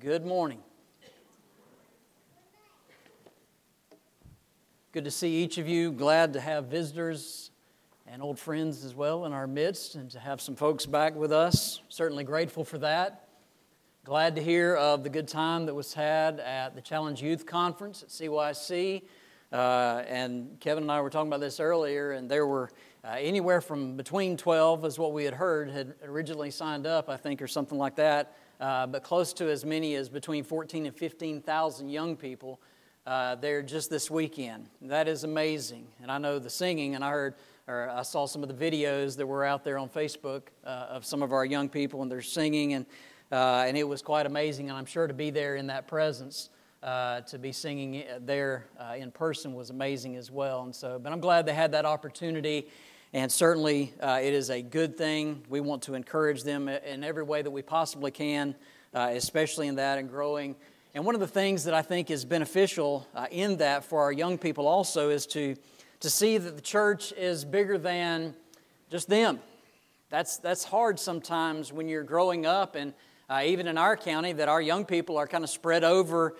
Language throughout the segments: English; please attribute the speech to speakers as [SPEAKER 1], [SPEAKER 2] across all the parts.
[SPEAKER 1] Good morning. Good to see each of you. Glad to have visitors and old friends as well in our midst and to have some folks back with us. Certainly grateful for that. Glad to hear of the good time that was had at the Challenge Youth Conference at CYC. And Kevin and I were talking about this earlier, and there were anywhere from between 12 is what we had heard had originally signed up, I think, or something like that, but close to as many as between 14 and 15,000 young people there just this weekend. That is amazing. And I know the singing, and I saw some of the videos that were out there on Facebook of some of our young people, and they're singing, and it was quite amazing. And I'm sure to be there in that presence, to be singing there in person was amazing as well. And so, but I'm glad they had that opportunity, and certainly it is a good thing. We want to encourage them in every way that we possibly can, especially in that and growing. And one of the things that I think is beneficial in that for our young people also is to see that the church is bigger than just them. That's hard sometimes when you're growing up, and even in our county, that our young people are kind of spread over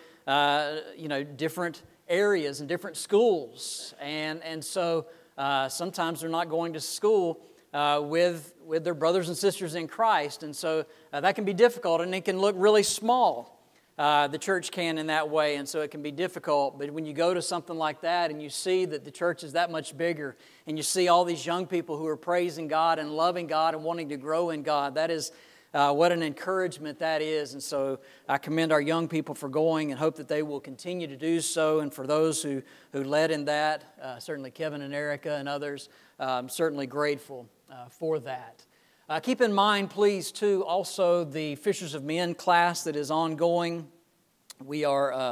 [SPEAKER 1] different areas and different schools, and so sometimes they're not going to school with their brothers and sisters in Christ, and so that can be difficult, and it can look really small. The church can in that way, and so it can be difficult. But when you go to something like that and you see that the church is that much bigger, and you see all these young people who are praising God and loving God and wanting to grow in God, that is what an encouragement that is. And so I commend our young people for going and hope that they will continue to do so. And for those who led in that, certainly Kevin and Erica and others, I'm certainly grateful for that. Keep in mind, please, too, also the Fishers of Men class that is ongoing. We've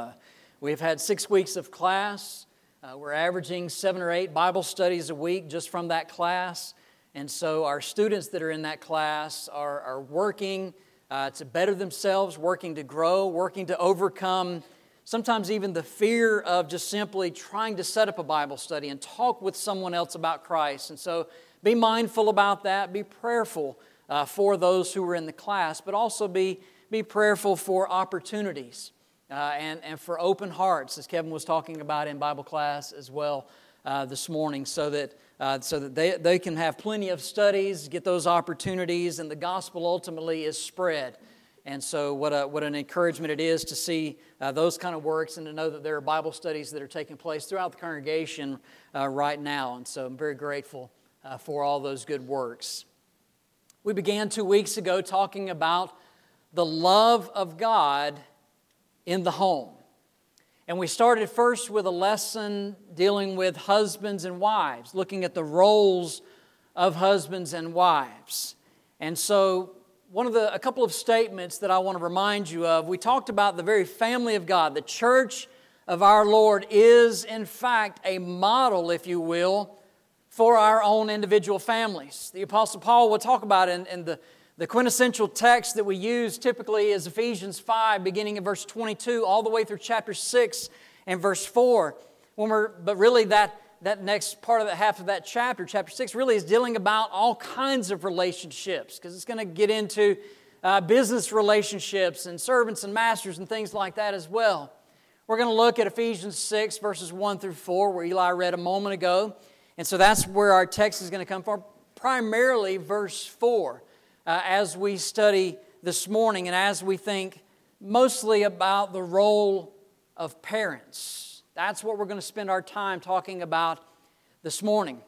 [SPEAKER 1] had 6 weeks of class. We're averaging 7 or 8 Bible studies a week just from that class. And so our students that are in that class are working to better themselves, working to grow, working to overcome sometimes even the fear of just simply trying to set up a Bible study and talk with someone else about Christ. And so be mindful about that. Be prayerful for those who are in the class, but also be prayerful for opportunities and for open hearts, as Kevin was talking about in Bible class as well this morning, so that they can have plenty of studies, get those opportunities, and the gospel ultimately is spread. And so what an encouragement it is to see those kind of works and to know that there are Bible studies that are taking place throughout the congregation right now. And so I'm very grateful for all those good works. We began 2 weeks ago talking about the love of God in the home. And we started first with a lesson dealing with husbands and wives, looking at the roles of husbands and wives. And so a couple of statements that I want to remind you of, we talked about the very family of God. The church of our Lord is, in fact, a model, if you will, for our own individual families. The Apostle Paul will talk about in the quintessential text that we use typically is Ephesians 5, beginning in verse 22, all the way through chapter 6 and verse 4. But really that next part of the half of that chapter 6, really is dealing about all kinds of relationships, because it's going to get into business relationships and servants and masters and things like that as well. We're going to look at Ephesians 6, verses 1 through 4, where Eli read a moment ago. And so that's where our text is going to come from, primarily verse 4, as we study this morning and as we think mostly about the role of parents. That's what we're going to spend our time talking about this morning.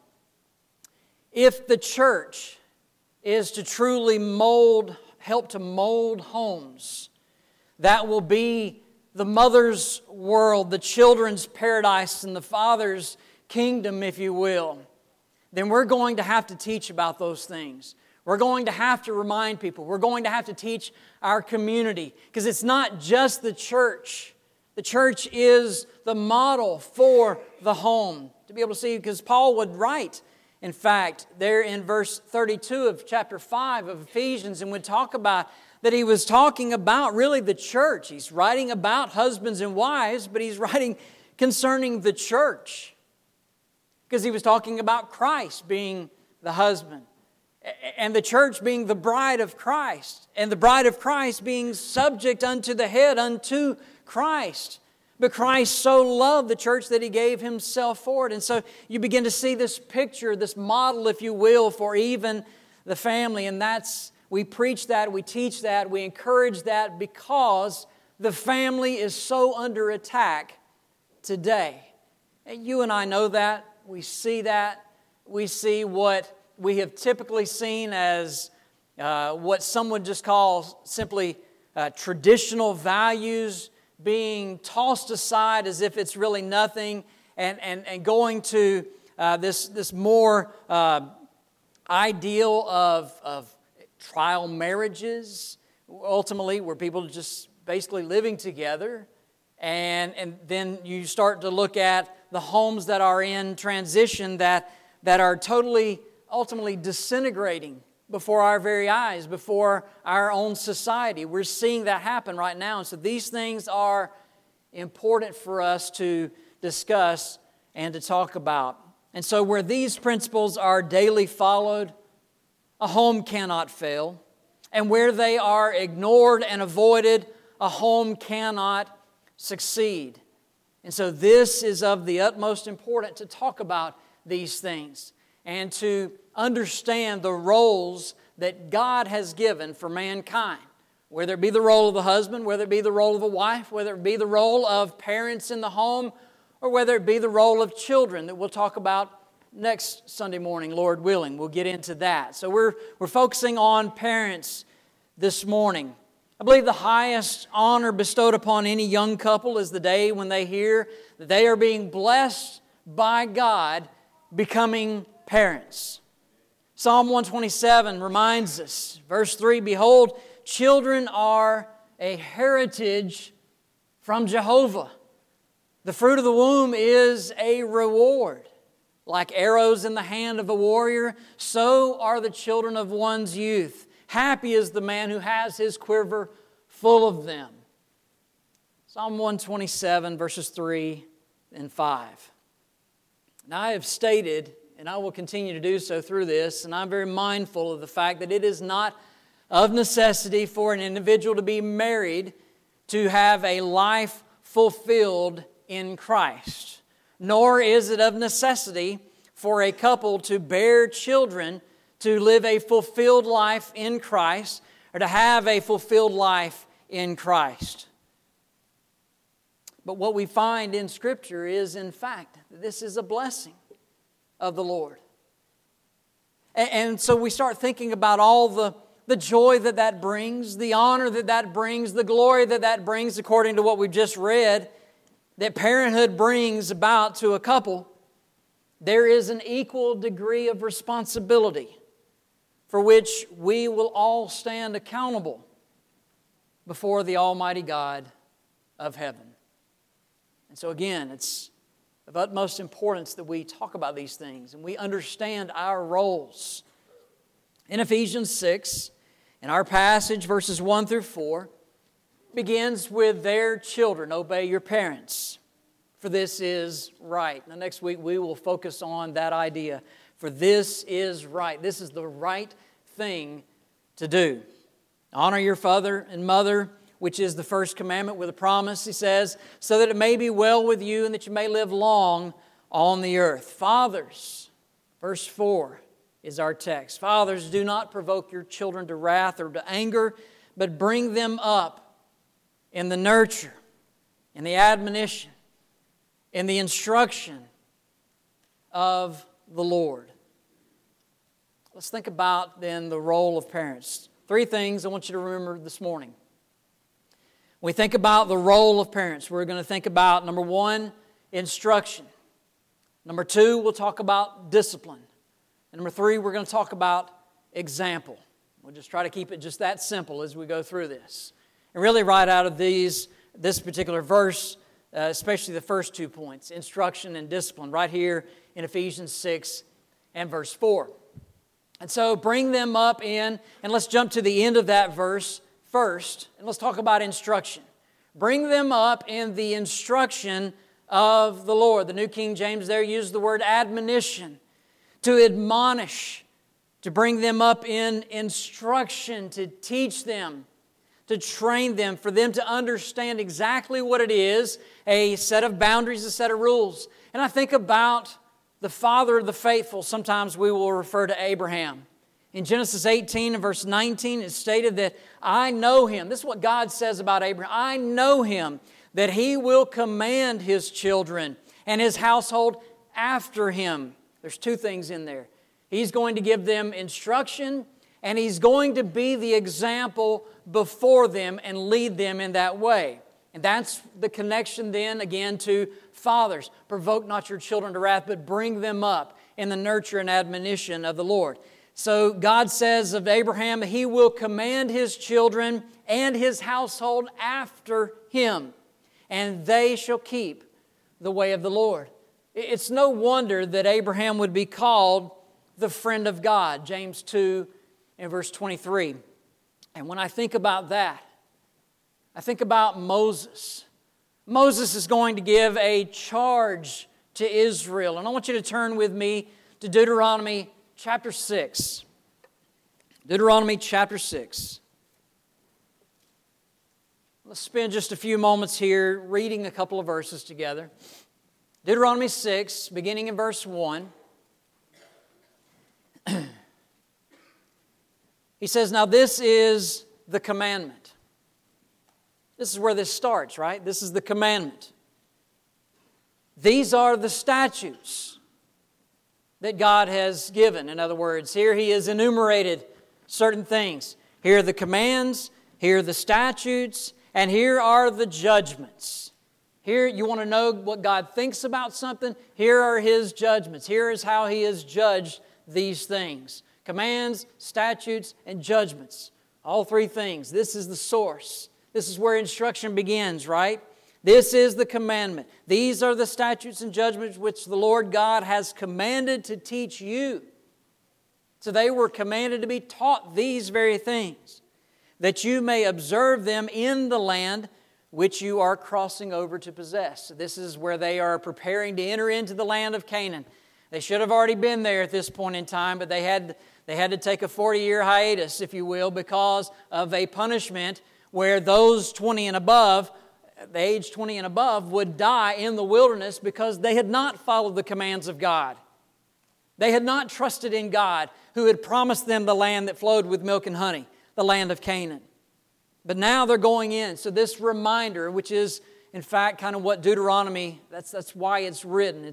[SPEAKER 1] If the church is to truly help to mold homes, that will be the mother's world, the children's paradise, and the father's kingdom, if you will, then we're going to have to teach about those things. We're going to have to remind people. We're going to have to teach our community, because it's not just the church. The church is the model for the home. To be able to see, because Paul would write, in fact, there in verse 32 of chapter 5 of Ephesians, and would talk about that he was talking about really the church. He's writing about husbands and wives, but he's writing concerning the church, because he was talking about Christ being the husband And the church being the bride of Christ, and the bride of Christ being subject unto the head, unto Christ. But Christ so loved the church that He gave Himself for it. And so you begin to see this picture, this model, if you will, for even the family. And we preach that, we teach that, we encourage that because the family is so under attack today. And you and I know that. We see that. We see what we have typically seen as what some would just call simply traditional values being tossed aside as if it's really nothing, and going to this more ideal of trial marriages, ultimately where people are just basically living together. And then you start to look at the homes that are in transition that are totally, ultimately disintegrating before our very eyes, before our own society. We're seeing that happen right now. And so these things are important for us to discuss and to talk about. And so where these principles are daily followed, a home cannot fail. And where they are ignored and avoided, a home cannot succeed. And so this is of the utmost importance to talk about these things and to understand the roles that God has given for mankind. Whether it be the role of the husband, whether it be the role of the wife, whether it be the role of parents in the home, or whether it be the role of children that we'll talk about next Sunday morning, Lord willing. We'll get into that. So we're focusing on parents this morning. I believe the highest honor bestowed upon any young couple is the day when they hear that they are being blessed by God becoming parents. Psalm 127 reminds us, verse 3, "Behold, children are a heritage from Jehovah. The fruit of the womb is a reward. Like arrows in the hand of a warrior, so are the children of one's youth. Happy is the man who has his quiver full of them." Psalm 127, verses 3 and 5. Now I have stated, and I will continue to do so through this, and I'm very mindful of the fact that it is not of necessity for an individual to be married to have a life fulfilled in Christ. Nor is it of necessity for a couple to bear children to live a fulfilled life in Christ or to have a fulfilled life in Christ. But what we find in Scripture is, in fact, this is a blessing of the Lord. And so we start thinking about all the joy that brings, the honor that brings, the glory that brings, according to what we've just read, that parenthood brings about to a couple. There is an equal degree of responsibility for which we will all stand accountable before the Almighty God of heaven. And so again, it's of utmost importance that we talk about these things and we understand our roles. In Ephesians 6, in our passage, verses 1 through 4, begins with their children, obey your parents, for this is right. Now next week we will focus on that idea, for this is right. This is the right thing to do. Honor your father and mother, which is the first commandment with a promise, he says, so that it may be well with you and that you may live long on the earth. Fathers, verse 4 is our text. Fathers, do not provoke your children to wrath or to anger, but bring them up in the nurture, in the admonition, in the instruction of the Lord. Let's think about then the role of parents. 3 things I want you to remember this morning. When we think about the role of parents, we're going to think about, number 1, instruction. Number 2, we'll talk about discipline. And number 3, we're going to talk about example. We'll just try to keep it just that simple as we go through this. And really right out of this particular verse, especially the first 2 points, instruction and discipline, right here in Ephesians 6 and verse 4. And so bring them up in, and let's jump to the end of that verse first, and let's talk about instruction. Bring them up in the instruction of the Lord. The New King James there uses the word admonition, to admonish to bring them up in instruction, to teach them, to train them, for them to understand exactly what it is, a set of boundaries, a set of rules. And I think about the father of the faithful. Sometimes we will refer to Abraham. In Genesis 18 and verse 19, it's stated that I know him. This is what God says about Abraham. I know him, that he will command his children and his household after him. There's two things in there. He's going to give them instruction, and he's going to be the example before them and lead them in that way. And that's the connection then again to fathers. Provoke not your children to wrath, but bring them up in the nurture and admonition of the Lord. So God says of Abraham that he will command his children and his household after him, and they shall keep the way of the Lord. It's no wonder that Abraham would be called the friend of God, James 2 and verse 23. And when I think about that, I think about Moses. Moses is going to give a charge to Israel. And I want you to turn with me to Deuteronomy chapter 6. Deuteronomy chapter 6. Let's spend just a few moments here reading a couple of verses together. Deuteronomy 6, beginning in verse 1. He says, now this is the commandment. This is where this starts, right? This is the commandment. These are the statutes that God has given. In other words, here He has enumerated certain things. Here are the commands, here are the statutes, and here are the judgments. Here, you want to know what God thinks about something? Here are His judgments. Here is how He has judged these things. Commands, statutes, and judgments. All three things. This is the source. This is where instruction begins, right? This is the commandment. These are the statutes and judgments which the Lord God has commanded to teach you. So they were commanded to be taught these very things, that you may observe them in the land which you are crossing over to possess. So this is where they are preparing to enter into the land of Canaan. They should have already been there at this point in time, but they had to take a 40-year hiatus, if you will, because of a punishment where those 20 and above, the age 20 and above, would die in the wilderness because they had not followed the commands of God. They had not trusted in God, who had promised them the land that flowed with milk and honey, the land of Canaan. But now they're going in. So this reminder, which is in fact kind of what Deuteronomy, that's why it's written.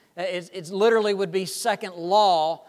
[SPEAKER 1] It's literally would be second law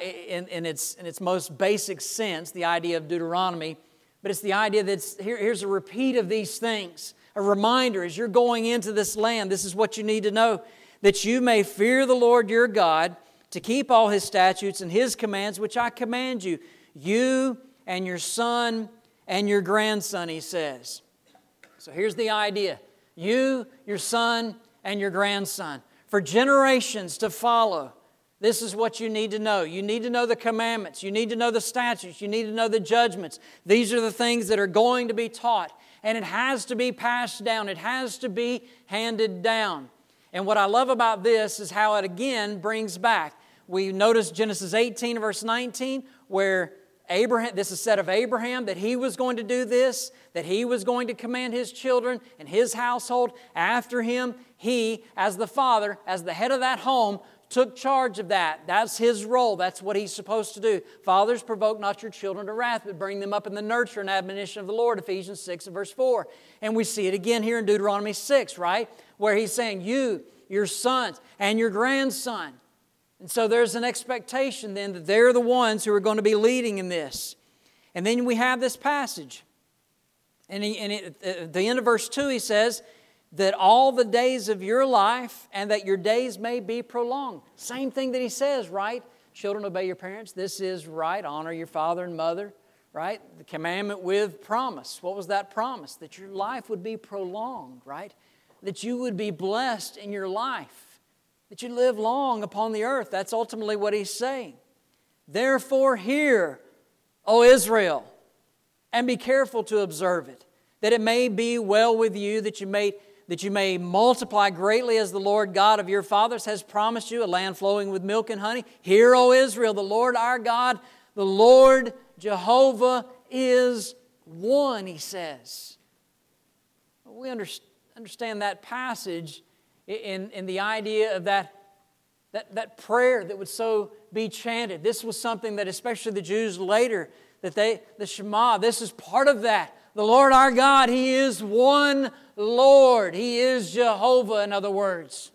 [SPEAKER 1] in its most basic sense, the idea of Deuteronomy. But it's the idea that here's a repeat of these things. A reminder, as you're going into this land, this is what you need to know. That you may fear the Lord your God, to keep all His statutes and His commands, which I command you. You and your son and your grandson, He says. So here's the idea. You, your son, and your grandson. For generations to follow. This is what you need to know. You need to know the commandments. You need to know the statutes. You need to know the judgments. These are the things that are going to be taught. And it has to be passed down. It has to be handed down. And what I love about this is how it again brings back. We notice Genesis 18 verse 19 where Abraham, this is said of Abraham that he was going to do this, that he was going to command his children and his household after him. He, as the father, as the head of that home, took charge of that. That's his role. That's what he's supposed to do. Fathers, provoke not your children to wrath, but bring them up in the nurture and admonition of the Lord, Ephesians 6 and verse 4. And we see it again here in Deuteronomy 6, right? Where he's saying, you, your sons, and your grandson. And so there's an expectation then that they're the ones who are going to be leading in this. And then we have this passage. And at the end of verse 2 he says, that all the days of your life and that your days may be prolonged. Same thing that he says, right? Children, obey your parents. This is right. Honor your father and mother, right? The commandment with promise. What was that promise? That your life would be prolonged, right? That you would be blessed in your life. That you live long upon the earth. That's ultimately what he's saying. Therefore hear, O Israel, and be careful to observe it, that it may be well with you, that you may multiply greatly as the Lord God of your fathers has promised you, a land flowing with milk and honey. Hear, O Israel, the Lord our God, The Lord Jehovah is one, he says. We understand that passage in the idea of that prayer that would so be chanted. This was something that especially the Jews later, the Shema, this is part of that. The Lord our God, He is one Lord. He is Jehovah, in other words.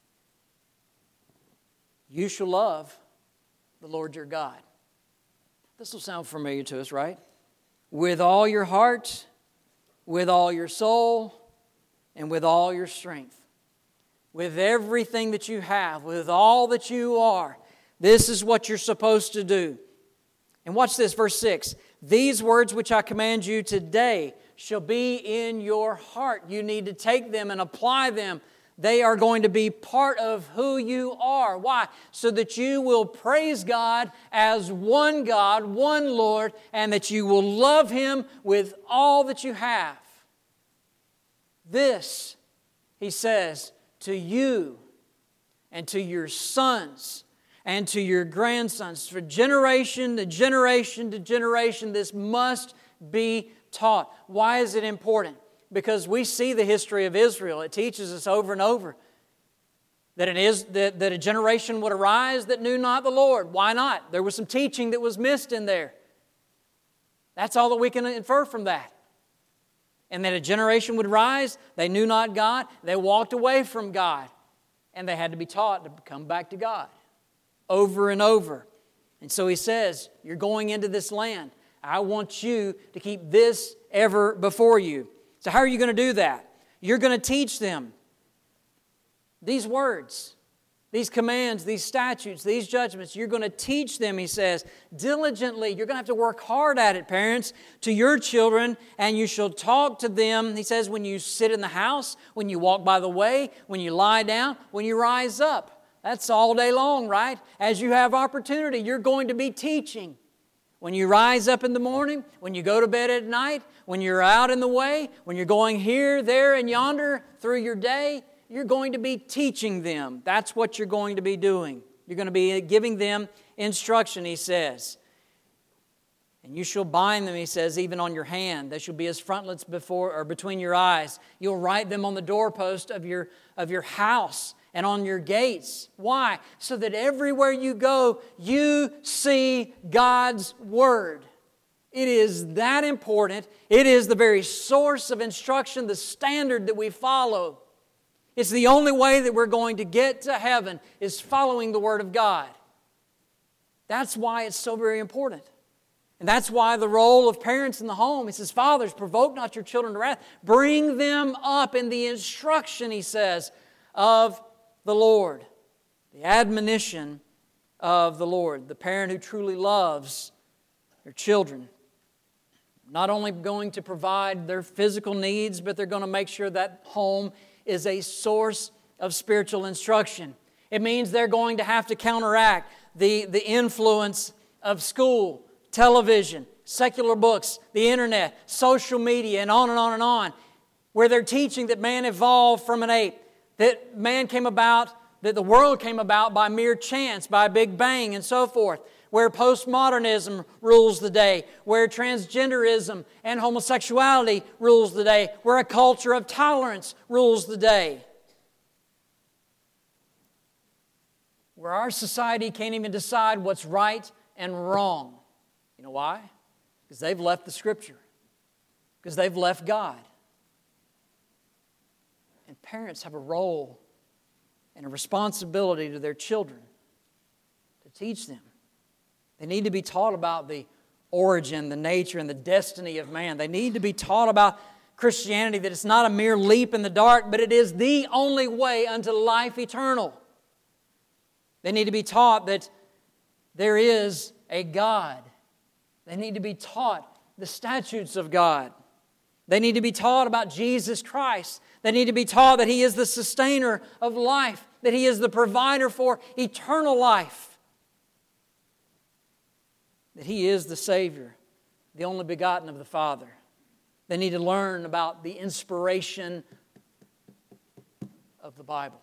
[SPEAKER 1] You shall love the Lord your God. This will sound familiar to us, right? With all your heart, with all your soul, and with all your strength. With everything that you have, with all that you are. This is what you're supposed to do. And watch this, verse 6. These words which I command you today shall be in your heart. You need to take them and apply them. They are going to be part of who you are. Why? So that you will praise God as one God, one Lord, and that you will love Him with all that you have. This, He says, to you and to your sons and to your grandsons, for generation to generation to generation, this must be taught. Why is it important? Because we see the history of Israel. It teaches us over and over that a generation would arise that knew not the Lord. Why not? There was some teaching that was missed in there. That's all that we can infer from that. And that a generation would rise, they knew not God, they walked away from God, and they had to be taught to come back to God over and over. And so He says, you're going into this land. I want you to keep this ever before you. So how are you going to do that? You're going to teach them these words, these commands, these statutes, these judgments. You're going to teach them, He says, diligently. You're going to have to work hard at it, parents, to your children, and you shall talk to them, He says, when you sit in the house, when you walk by the way, when you lie down, when you rise up. That's all day long, right? As you have opportunity, you're going to be teaching. When you rise up in the morning, when you go to bed at night, when you're out in the way, when you're going here, there, and yonder through your day, you're going to be teaching them. That's what you're going to be doing. You're going to be giving them instruction, He says. And you shall bind them, He says, even on your hand. They shall be as frontlets before or between your eyes. You'll write them on the doorpost of your house and on your gates. Why? So that everywhere you go, you see God's Word. It is that important. It is the very source of instruction, the standard that we follow. It's the only way that we're going to get to heaven is following the Word of God. That's why it's so very important. And that's why the role of parents in the home, He says, fathers, provoke not your children to wrath. Bring them up in the instruction, He says, of the Lord. The admonition of the Lord. The parent who truly loves their children. Not only going to provide their physical needs, but they're going to make sure that home is a source of spiritual instruction. It means they're going to have to counteract the influence of school, television, secular books, the internet, social media, and on and on and on, where they're teaching that man evolved from an ape, that man came about, that the world came about by mere chance, by Big Bang and so forth, where postmodernism rules the day, where transgenderism and homosexuality rules the day, where a culture of tolerance rules the day. Where our society can't even decide what's right and wrong. You know why? Because they've left the Scripture. Because they've left God. And parents have a role and a responsibility to their children to teach them. They need to be taught about the origin, the nature, and the destiny of man. They need to be taught about Christianity, that it's not a mere leap in the dark, but it is the only way unto life eternal. They need to be taught that there is a God. They need to be taught the statutes of God. They need to be taught about Jesus Christ. They need to be taught that He is the sustainer of life, that He is the provider for eternal life, that He is the Savior, the only begotten of the Father. They need to learn about the inspiration of the Bible.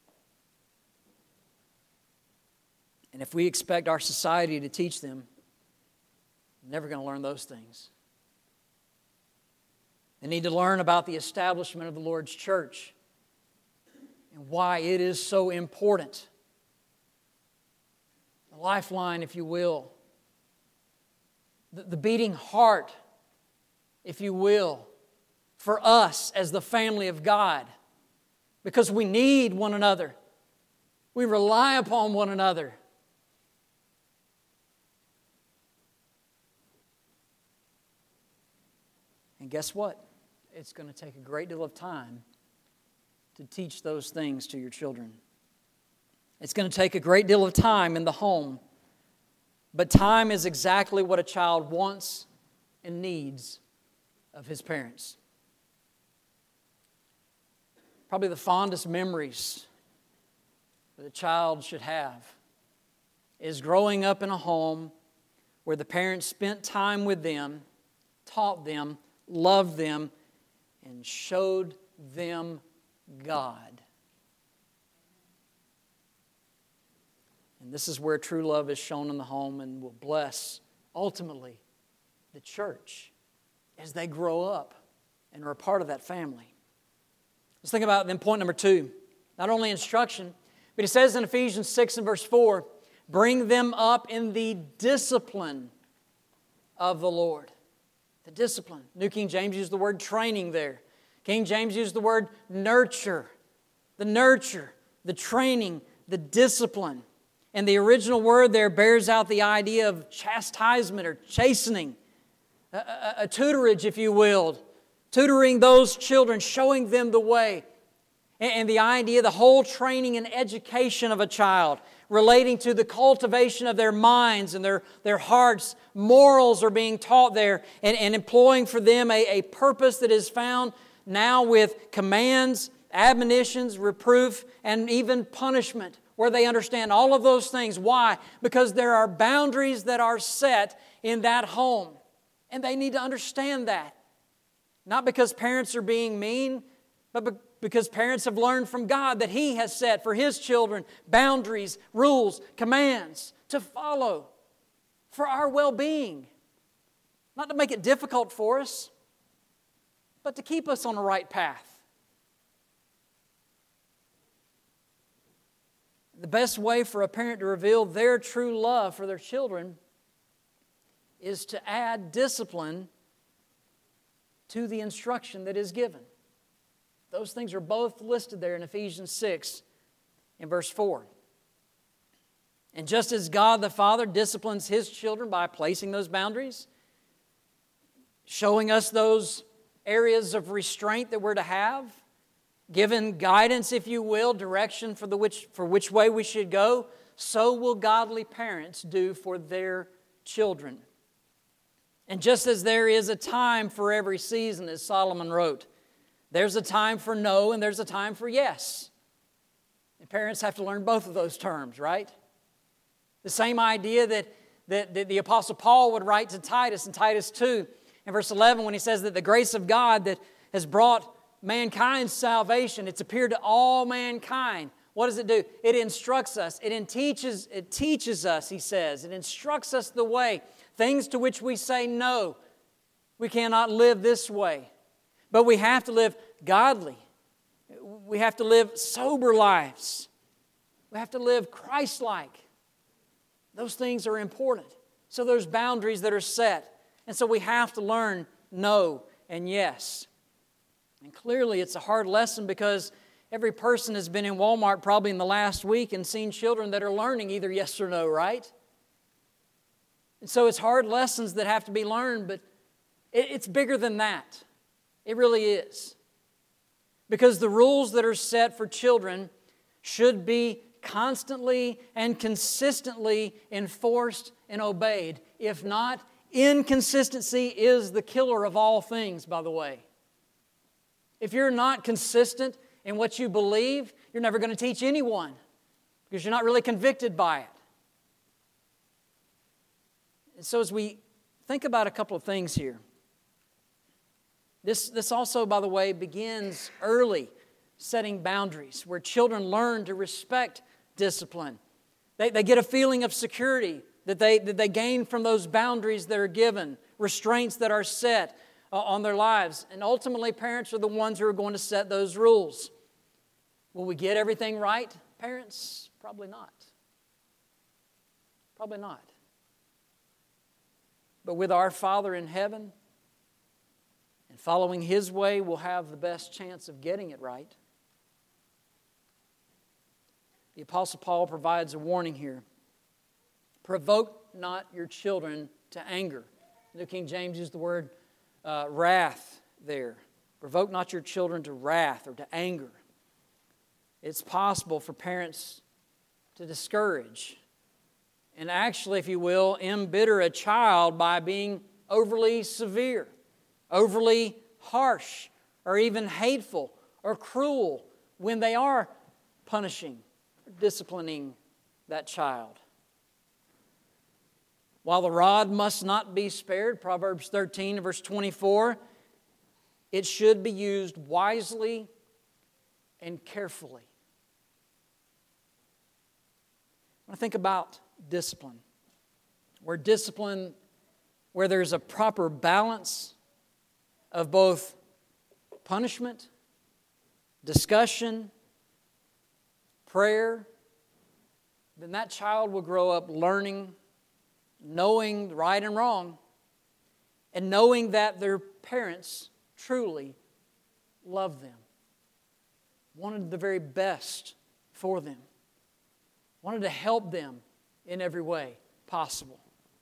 [SPEAKER 1] And if we expect our society to teach them Never going to learn those things. They need to learn about the establishment of the Lord's church and why it is so important. The lifeline, if you will. The beating heart, if you will, for us as the family of God. Because we need one another. We rely upon one another. And guess what? It's going to take a great deal of time to teach those things to your children. It's going to take a great deal of time in the home. But time is exactly what a child wants and needs of his parents. Probably the fondest memories that a child should have is growing up in a home where the parents spent time with them, taught them, loved them, and showed them God. And this is where true love is shown in the home and will bless, ultimately, the church as they grow up and are a part of that family. Let's think about then point number 2. Not only instruction, but he says in Ephesians 6 and verse 4, bring them up in the discipline of the Lord. The discipline. New King James used the word training there. King James used the word nurture. The nurture, the training, the discipline. And the original word there bears out the idea of chastisement or chastening. A tutorage, if you will. Tutoring those children, showing them the way. And the idea, the whole training and education of a child relating to the cultivation of their minds and their hearts. Morals are being taught there and employing for them a purpose that is found now with commands, admonitions, reproof, and even punishment, where they understand all of those things. Why? Because there are boundaries that are set in that home. And they need to understand that. Not because parents are being mean, but because parents have learned from God that He has set for His children boundaries, rules, commands to follow for our well-being. Not to make it difficult for us, but to keep us on the right path. The best way for a parent to reveal their true love for their children is to add discipline to the instruction that is given. Those things are both listed there in Ephesians 6 in verse 4. And just as God the Father disciplines His children by placing those boundaries, showing us those areas of restraint that we're to have, given guidance, if you will, direction for which way we should go, so will godly parents do for their children. And just as there is a time for every season, as Solomon wrote, there's a time for no and there's a time for yes. And parents have to learn both of those terms, right? The same idea that the Apostle Paul would write to Titus in Titus 2 in verse 11 when he says that the grace of God that has brought mankind's salvation, it's appeared to all mankind. What does it do? It instructs us. It teaches us, he says. It instructs us the way. Things to which we say no. We cannot live this way. But we have to live godly. We have to live sober lives. We have to live Christ-like. Those things are important. So there's boundaries that are set. And so we have to learn no and yes. And clearly it's a hard lesson because every person has been in Walmart probably in the last week and seen children that are learning either yes or no, right? And so it's hard lessons that have to be learned, but it's bigger than that. It really is. Because the rules that are set for children should be constantly and consistently enforced and obeyed. If not, inconsistency is the killer of all things, by the way. If you're not consistent in what you believe, you're never going to teach anyone because you're not really convicted by it. And so as we think about a couple of things here, this also, by the way, begins early, setting boundaries, where children learn to respect discipline. They get a feeling of security that they gain from those boundaries that are given, restraints that are set on their lives. And ultimately, parents are the ones who are going to set those rules. Will we get everything right, parents? Probably not. Probably not. But with our Father in heaven and following His way, we'll have the best chance of getting it right. The Apostle Paul provides a warning here. Provoke not your children to anger. The King James used the word wrath there. Provoke not your children to wrath or to anger. It's possible for parents to discourage and actually, if you will, embitter a child by being overly severe, overly harsh, or even hateful or cruel when they are punishing or disciplining that child. While the rod must not be spared, Proverbs 13, verse 24, it should be used wisely and carefully. When I think about discipline, where there's a proper balance of both punishment, discussion, prayer, then that child will grow up learning, knowing right and wrong, and knowing that their parents truly love them, wanted the very best for them, wanted to help them in every way possible.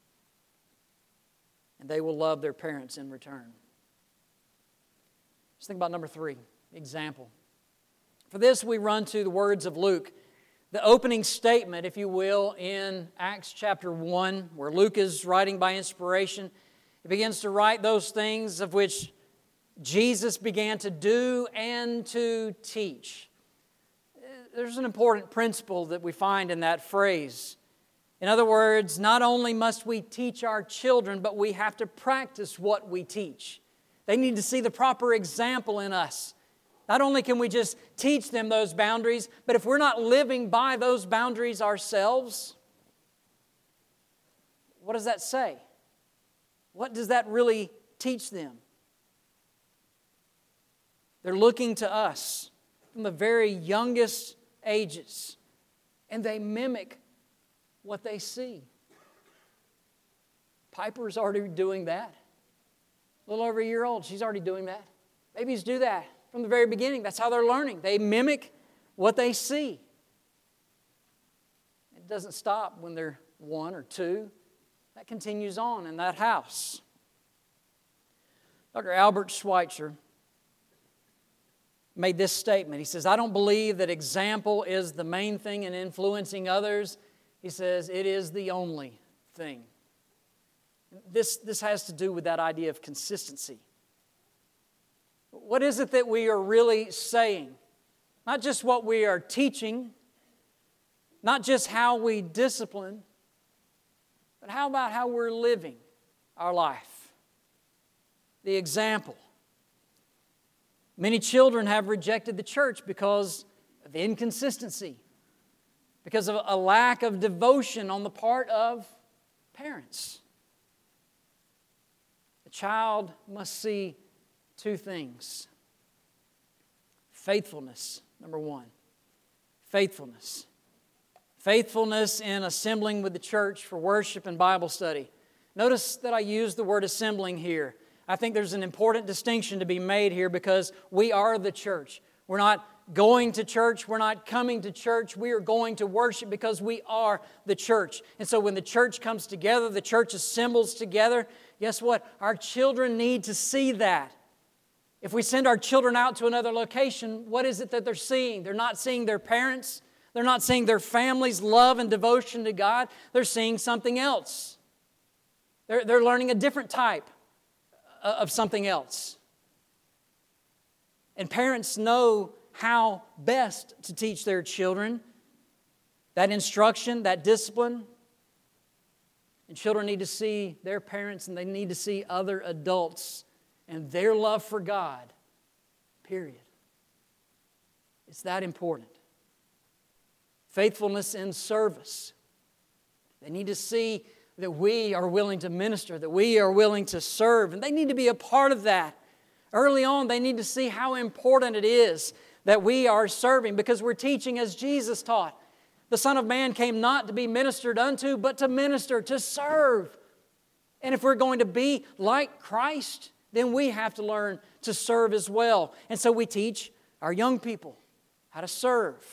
[SPEAKER 1] And they will love their parents in return. Let's think about number 3, example. For this, we run to the words of Luke, the opening statement, if you will, in Acts chapter 1, where Luke is writing by inspiration. He begins to write those things of which Jesus began to do and to teach. There's an important principle that we find in that phrase. In other words, not only must we teach our children, but we have to practice what we teach. They need to see the proper example in us. Not only can we just teach them those boundaries, but if we're not living by those boundaries ourselves, what does that say? What does that really teach them? They're looking to us from the very youngest ages, and they mimic what they see. Piper's already doing that. A little over a year old, she's already doing that. Babies do that from the very beginning. That's how they're learning. They mimic what they see. It doesn't stop when they're 1 or 2. That continues on in that house. Dr. Albert Schweitzer made this statement. He says, I don't believe that example is the main thing in influencing others. He says, it is the only thing. This has to do with that idea of consistency. What is it that we are really saying? Not just what we are teaching, not just how we discipline, but how about how we're living our life? The example. Many children have rejected the church because of inconsistency, because of a lack of devotion on the part of parents. The child must see 2 things. Faithfulness, number 1. Faithfulness. Faithfulness in assembling with the church for worship and Bible study. Notice that I use the word assembling here. I think there's an important distinction to be made here because we are the church. We're not going to church. We're not coming to church. We are going to worship because we are the church. And so when the church comes together, the church assembles together, guess what? Our children need to see that. If we send our children out to another location, what is it that they're seeing? They're not seeing their parents. They're not seeing their family's love and devotion to God. They're seeing something else. They're learning a different type of something else. And parents know how best to teach their children that instruction, that discipline. And children need to see their parents and they need to see other adults and their love for God, period. It's that important. Faithfulness in service. They need to see that we are willing to minister, that we are willing to serve, and they need to be a part of that. Early on, they need to see how important it is that we are serving because we're teaching as Jesus taught. The Son of Man came not to be ministered unto, but to minister, to serve. And if we're going to be like Christ, then we have to learn to serve as well. And so we teach our young people how to serve.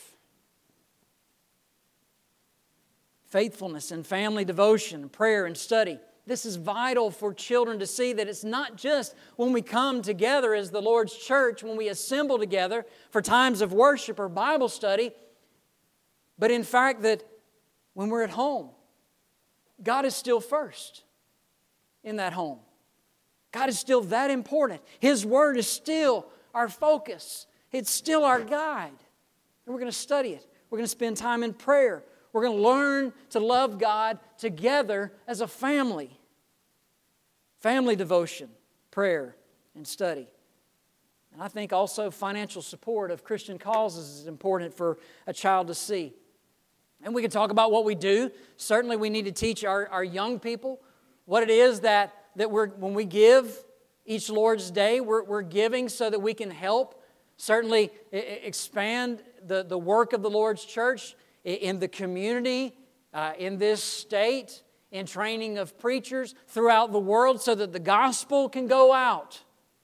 [SPEAKER 1] Faithfulness and family devotion, prayer and study. This is vital for children to see that it's not just when we come together as the Lord's church, when we assemble together for times of worship or Bible study, but in fact that when we're at home, God is still first in that home. God is still that important. His Word is still our focus. It's still our guide. And we're going to study it. We're going to spend time in prayer. We're going to learn to love God together as a family. Family devotion, prayer, and study. And I think also financial support of Christian causes is important for a child to see. And we can talk about what we do. Certainly we need to teach our young people what it is that when we give each Lord's Day, we're giving so that we can help certainly expand the work of the Lord's church in the community, in this state, in training of preachers throughout the world so that the gospel can go out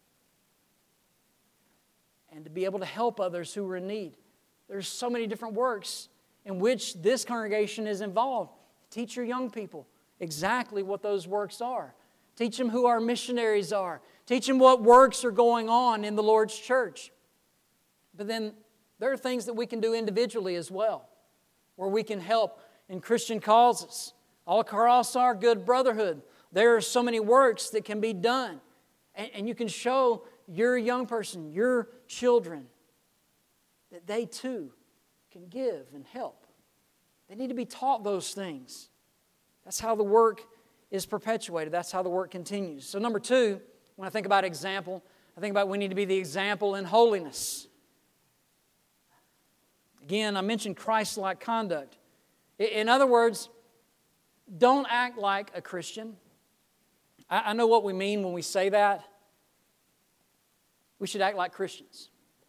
[SPEAKER 1] and to be able to help others who are in need. There's so many different works in which this congregation is involved. Teach your young people exactly what those works are. Teach them who our missionaries are. Teach them what works are going on in the Lord's church. But then there are things that we can do individually as well, where we can help in Christian causes. All across our good brotherhood, there are so many works that can be done. And you can show your young person, your children, that they too can give and help. They need to be taught those things. That's how the work is perpetuated. That's how the work continues. So number 2, when I think about example, I think about we need to be the example in holiness. Again, I mentioned Christ-like conduct. In other words, don't act like a Christian. I know what we mean when we say that. We should act like Christians.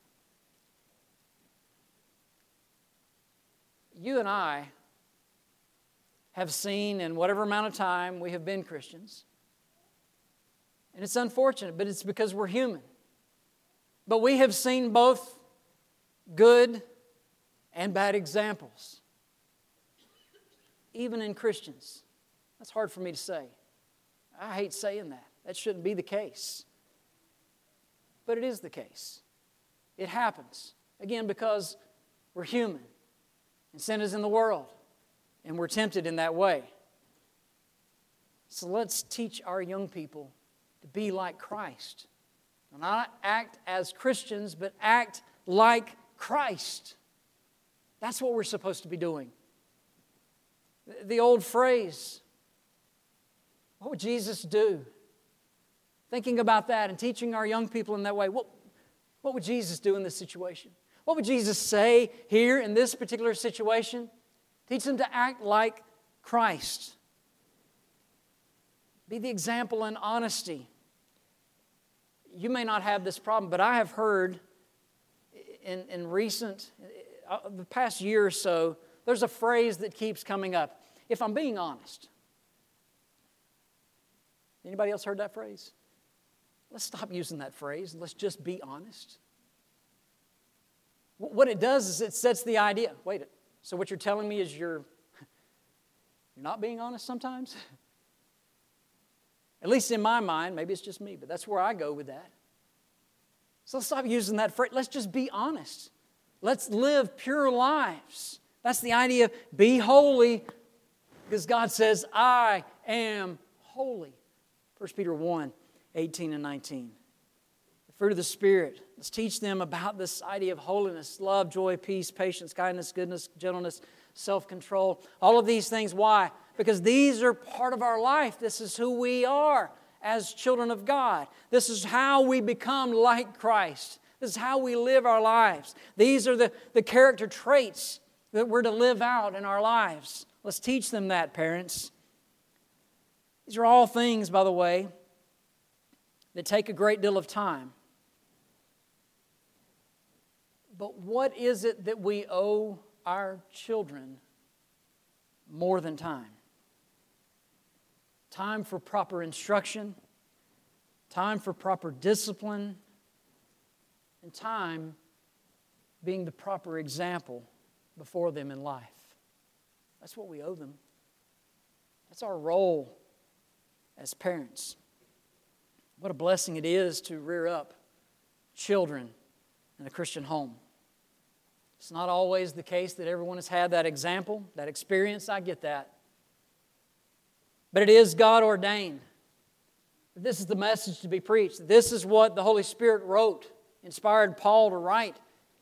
[SPEAKER 1] You and I have seen in whatever amount of time we have been Christians. And it's unfortunate, but it's because we're human. But we have seen both good and bad examples. Even in Christians. That's hard for me to say. I hate saying that. That shouldn't be the case. But it is the case. It happens. Again, because we're human. And sin is in the world. And we're tempted in that way. So let's teach our young people to be like Christ. Not act as Christians, but act like Christ. That's what we're supposed to be doing. The old phrase, what would Jesus do? Thinking about that and teaching our young people in that way, what would Jesus do in this situation? What would Jesus say here in this particular situation? Teach them to act like Christ. Be the example in honesty. You may not have this problem, but I have heard in the past year or so, there's a phrase that keeps coming up. If I'm being honest. Anybody else heard that phrase? Let's stop using that phrase. Let's just be honest. What it does is it sets the idea. Wait, so what you're telling me is you're not being honest sometimes? At least in my mind, maybe it's just me, but that's where I go with that. So let's stop using that phrase. Let's just be honest. Let's live pure lives. That's the idea of be holy, because God says, I am holy. 1 Peter 1, 18 and 19. The fruit of the Spirit. Let's teach them about this idea of holiness, love, joy, peace, patience, kindness, goodness, gentleness, self-control. All of these things. Why? Because these are part of our life. This is who we are as children of God. This is how we become like Christ. This is how we live our lives. These are the character traits that we're to live out in our lives. Let's teach them that, parents. These are all things, by the way, that take a great deal of time. But what is it that we owe our children more than time? Time for proper instruction, time for proper discipline, and time being the proper example before them in life. That's what we owe them. That's our role as parents. What a blessing it is to rear up children in a Christian home. It's not always the case that everyone has had that example, that experience. I get that. But it is God ordained. This is the message to be preached. This is what the Holy Spirit wrote, inspired Paul to write.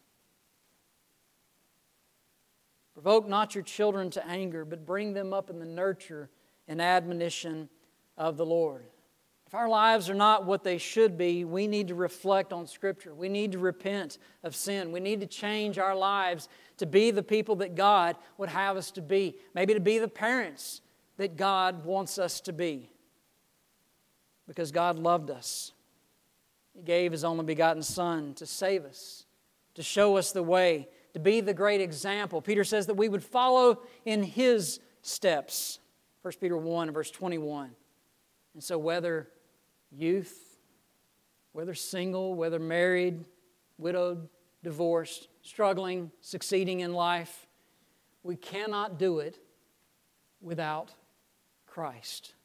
[SPEAKER 1] Provoke not your children to anger, but bring them up in the nurture and admonition of the Lord. If our lives are not what they should be, we need to reflect on Scripture. We need to repent of sin. We need to change our lives to be the people that God would have us to be. Maybe to be the parents that God wants us to be. Because God loved us. He gave His only begotten Son to save us, to show us the way, to be the great example. Peter says that we would follow in His steps. 1 Peter 1, verse 21. And so whether youth, whether single, whether married, widowed, divorced, struggling, succeeding in life, we cannot do it without Christ.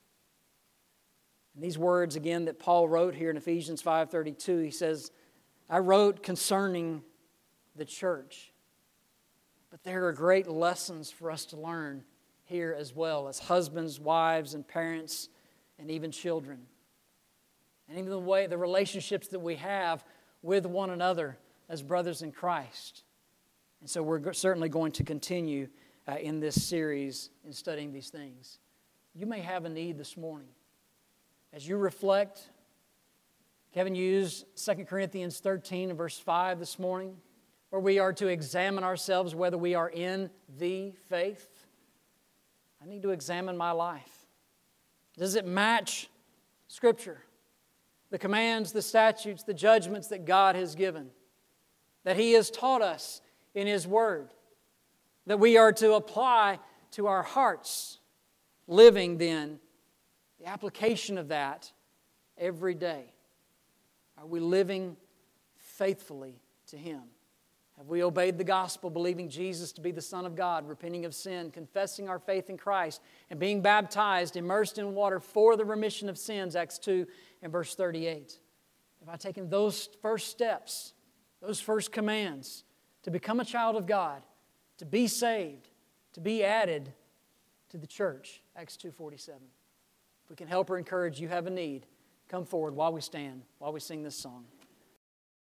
[SPEAKER 1] And these words, again, that Paul wrote here in Ephesians 5:32, he says, I wrote concerning the church. But there are great lessons for us to learn here as well, as husbands, wives, and parents, and even children. And even the relationships that we have with one another as brothers in Christ. And so we're certainly going to continue in this series in studying these things. You may have a need this morning. As you reflect, Kevin used 2 Corinthians 13 and verse 5 this morning, where we are to examine ourselves whether we are in the faith. I need to examine my life. Does it match Scripture? The commands, the statutes, the judgments that God has given, that He has taught us in His Word, that we are to apply to our hearts, living then the application of that every day. Are we living faithfully to Him? Have we obeyed the gospel, believing Jesus to be the Son of God, repenting of sin, confessing our faith in Christ, and being baptized, immersed in water for the remission of sins, Acts 2 and verse 38? Have I taken those first steps, those first commands, to become a child of God, to be saved, to be added to the church? Acts 2:47. If we can help or encourage, you have a need, come forward while we stand, while we sing this song.